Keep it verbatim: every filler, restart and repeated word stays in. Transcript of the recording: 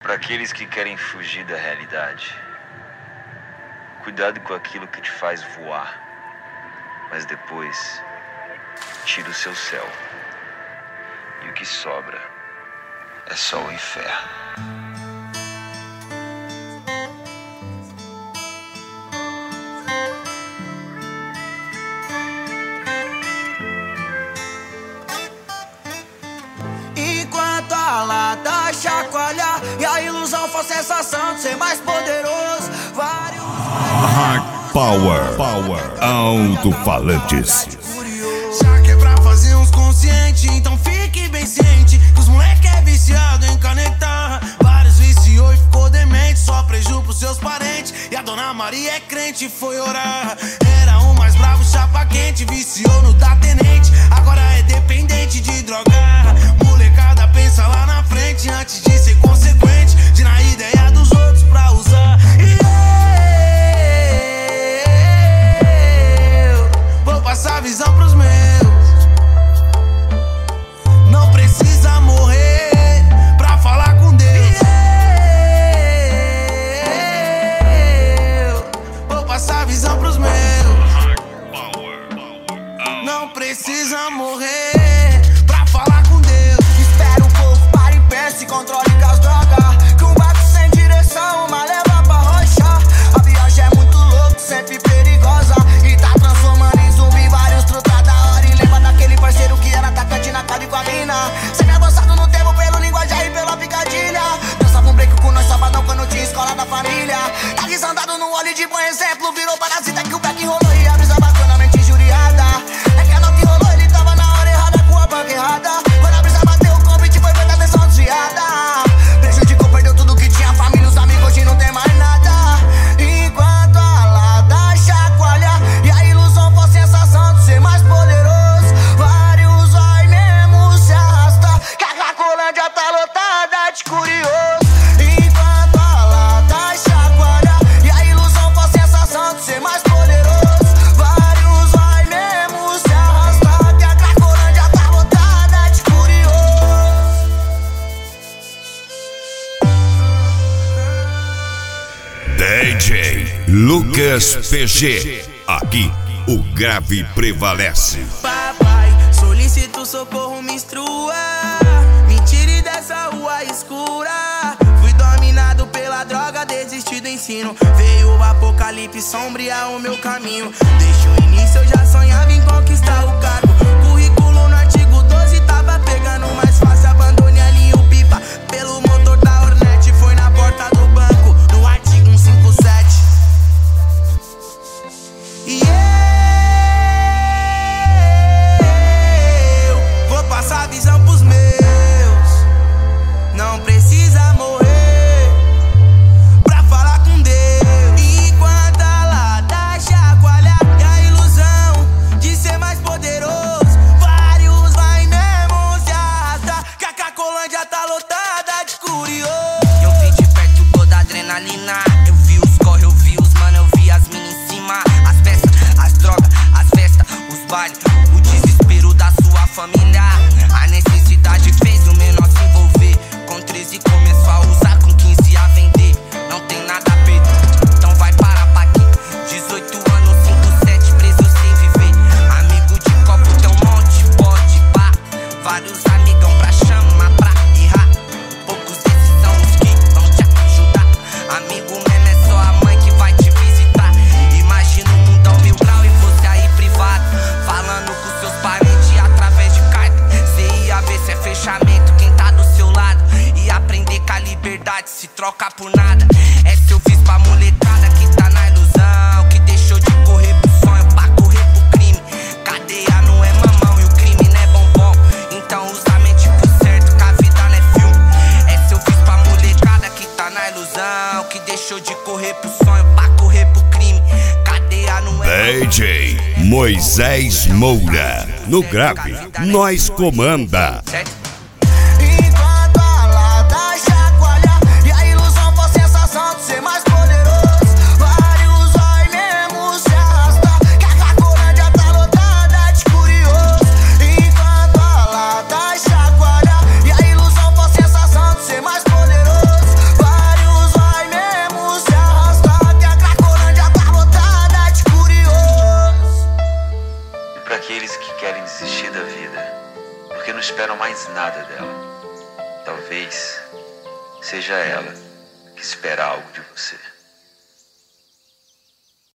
Para aqueles que querem fugir da realidade, cuidado com aquilo que te faz voar, mas depois tira o seu céu, e o que sobra é só o inferno. A lata chacoalhar e a ilusão for sensação de ser mais poderoso. Vários Hard Power, Power, alto-falantes. Já que é pra fazer uns conscientes, então fique bem ciente que os moleque é viciado em conectar. Vários viciou e ficou demente, só preju pros seus parentes. E a dona Maria é crente e foi orar. Era o mais bravo, chapa quente, viciou no da tenente, agora é dependente de drogar. Molecada pensa lá na frente antes de ser consequente, de na ideia dos outros pra usar. E eu vou passar a visão pros meus. Não precisa morrer pra falar com Deus. Eu vou passar a visão pros meus. Não precisa morrer pra falar com Deus. Espera um pouco, para e pensa, se controle com as drogas. Que um barco sem direção, uma leva pra rochar. A viagem é muito louca, sempre perigosa, e tá transformando em zumbi vários truta da hora. E lembra daquele parceiro que era atacante na casa com a mina. Sempre avançado no tempo pelo linguajar e pela picadilha. Dançava um break com nós sabadão quando tinha escola da família. Tá risandado no olho de bom exemplo, virou parasita que o back rolou e a brisa bacana, mente injuriada. É que a não que rolou, ele tava na hora errada com a banca errada. Quando a brisa bateu, o convite foi feita atenção desviada. Prejudicou, perdeu tudo que tinha, família, os amigos, hoje não tem mais nada. Enquanto a lata chacoalha e a ilusão for sensação de ser mais poderoso, vários vai mesmo se arrastar, que a Cracolândia tá lotada de curioso. Enquanto a lata chacoalha e a ilusão for sensação de ser mais poderoso, vários vai mesmo se arrastar, que a Cracolândia tá lotada de curioso. D J Lucas P G. Aqui o grave prevalece. Papai, solicito socorro, me instrua, me tire dessa rua escura. Fui dominado pela droga, desisti do ensino. Veio o apocalipse sombrear o meu caminho. Desde o início eu já sonhava em conquistar o cargo. Currículo no artigo doze tava pegando mais fácil. Abandonei ali o pipa pelo motor da Hornet. Foi na porta do banco, no artigo cento e cinquenta e sete. E eu vou passar a visão pros meus. Não precisa morrer pra falar com Deus. Enquanto a lata chacoalha e a ilusão de ser mais poderoso, vários vai mesmo se arrastar, que a Cracolândia tá lotada de curioso. Eu vi de perto toda a adrenalina. Eu vi os corre, eu vi os mano, eu vi as minas em cima. As peças, as drogas, as festas, os bailes, o desespero da sua família. A necessidade fez o menor se envolver. Com treze começou a usar, com quinze a vender. Não tem nada a perder, então vai parar pra aqui. dezoito anos, cinco sete, preso sem viver. Amigo de copo tem um monte, pode pá. Vários amigão pra chamar, pra errar. Poucos desses são os que vão te ajudar. Amigo mesmo é só a mãe que vai te visitar. Imagina um mundão mil grau e você aí privado, falando com seus parentes através de carta. Cê ia ver se é fechamento quem tá do seu lado, e aprender que a liberdade se troca por nada. Essa eu fiz pra molecada que tá na ilusão, que deixou de correr pro sonho pra correr pro crime. Cadeia não é mamão e o crime não é bombom, então usa a mente pro certo que a vida não é filme. Essa eu fiz pra molecada que tá na ilusão, que deixou de correr pro sonho pra correr pro crime. Cadeia não é D J Moisés Moura. No grave, nós comanda. Enquanto a lata chacoalha e a ilusão for sensação de ser mais poderoso, vários vai mesmo se arrastar, que a Cracolândia tá lotada de curioso. Enquanto a lata chacoalha e a ilusão for sensação de ser mais poderoso, vida, porque não esperam mais nada dela. Talvez seja ela que espera algo de você.